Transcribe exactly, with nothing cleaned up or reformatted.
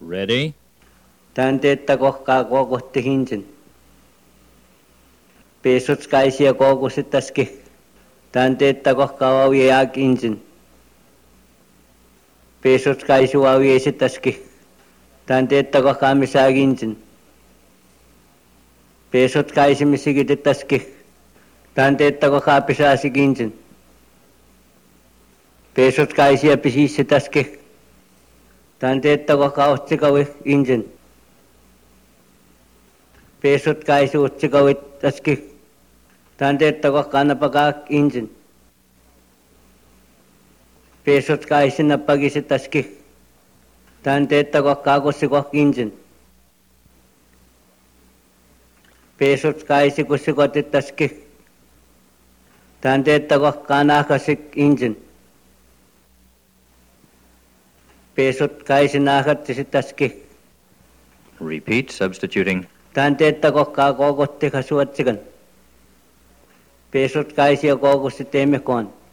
Ready? Tanteetta kohkaa kookotti hinsin. Peesut kaisia kookusittaski. Tanteetta kohkaa vaujeak insin. Peesut kaisu vaujeisittaski. Tanteetta kohkaa misaak insin. Peesut kaisimisikityttäski. Tanteetta kohkaa pisaasik insin. Peesut kaisia pisiisittäski. Tanteetta kohkaa otsikavi insin. Peesut kaisu otsikavitaski. Tanteetta kohkaa napakaak insin. Peesut kaisi napakisittaski. Tanteetta kohkaa kussikoh insin. Peesut kaisi kussikotittaski. Tanteetta kohkaa nahkasik insin. Peesut kaisi nahkattisittaski. Repeat, substituting. Tanteetta kohkaa kookotti kasuotsikan. Peesut kaisia kookusti teemikoon.